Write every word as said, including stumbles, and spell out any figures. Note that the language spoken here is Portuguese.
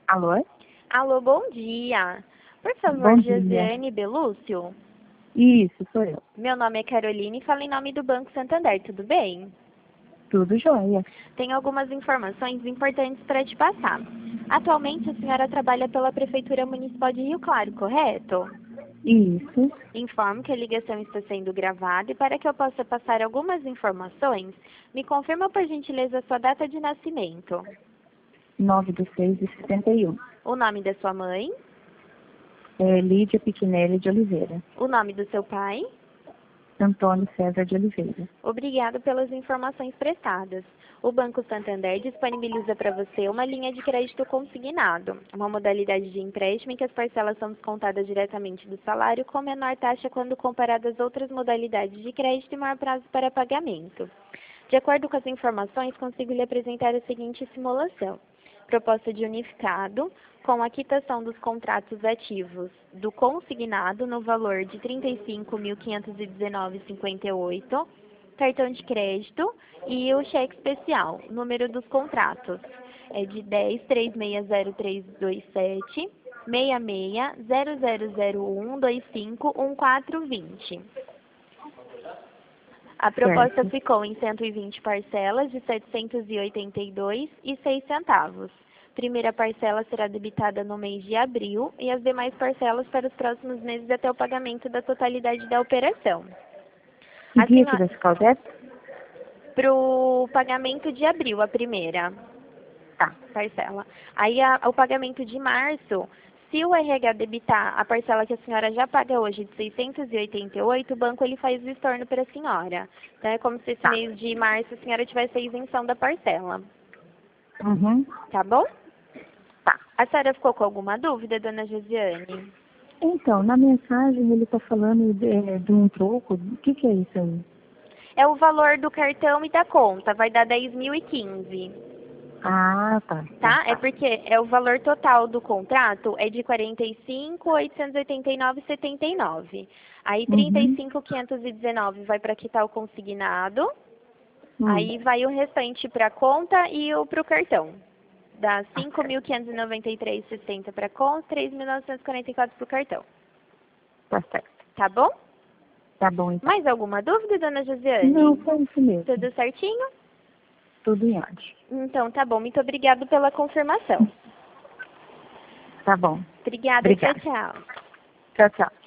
Alô? Alô, bom dia. Por favor, Bom dia. Josiane Belúcio? Isso, sou eu. Meu nome é Caroline e falo em nome do Banco Santander, tudo bem? Tudo jóia. Tenho algumas informações importantes para te passar. Atualmente, a senhora trabalha pela Prefeitura Municipal de Rio Claro, correto? Isso. Informo que a ligação está sendo gravada e para que eu possa passar algumas informações, me confirma por gentileza a sua data de nascimento. nove de seis de setenta e um. O nome da sua mãe, É Lídia Piquinelli de Oliveira. o nome do seu pai. Antônio César de Oliveira. Obrigado pelas informações prestadas. O Banco Santander disponibiliza para você uma linha de crédito consignado, uma modalidade de empréstimo em que as parcelas são descontadas diretamente do salário com menor taxa quando comparadas às outras modalidades de crédito e maior prazo para pagamento. De acordo com as informações, consigo lhe apresentar a seguinte simulação. Proposta de unificado, com a quitação dos contratos ativos do consignado no valor de trinta e cinco mil quinhentos e dezenove reais e cinquenta e oito centavos, cartão de crédito e o cheque especial. Número dos contratos é de dez, três seis zero três dois sete, seis seis, zero zero zero um, dois cinco, um quatro dois zero. A proposta Certo. ficou em cento e vinte parcelas de setecentos e oitenta e dois reais e seis centavos. Primeira parcela será debitada no mês de abril e as demais parcelas para os próximos meses até o pagamento da totalidade da operação. Que A dia que senhora, vai ficar o débito? para o pagamento de abril, a primeira Tá. parcela. Aí a, o pagamento de março, se o R H debitar a parcela que a senhora já paga hoje de seiscentos e oitenta e oito, o banco ele faz o estorno para a senhora. Então é como se esse Tá. mês de março a senhora tivesse a isenção da parcela. Uhum. Tá bom? Tá. A senhora ficou com alguma dúvida, dona Josiane? Então, na mensagem ele está falando de, de um troco. O que, que é isso aí? É o valor do cartão e da conta, vai dar dez mil e quinze. Ah, tá. Tá? Tá, É tá. porque é o valor total do contrato é de quarenta e cinco mil oitocentos e oitenta e nove reais e setenta e nove. Aí trinta e Uhum. cinco mil quinhentos e dezenove vai para quitar o consignado. Hum. Aí vai o restante para a conta e o para o cartão. Dá cinco mil quinhentos e noventa e três reais e sessenta centavos para a conta, três mil novecentos e quarenta e quatro reais para o cartão. Tá certo. Tá bom? Tá bom, então. Mais alguma dúvida, dona Josiane? Não, foi isso mesmo. Tudo certinho? Tudo em ordem. Então tá bom. Muito obrigada pela confirmação. Tá bom. Obrigada, tchau, Obrigada. tchau. Tchau, tchau.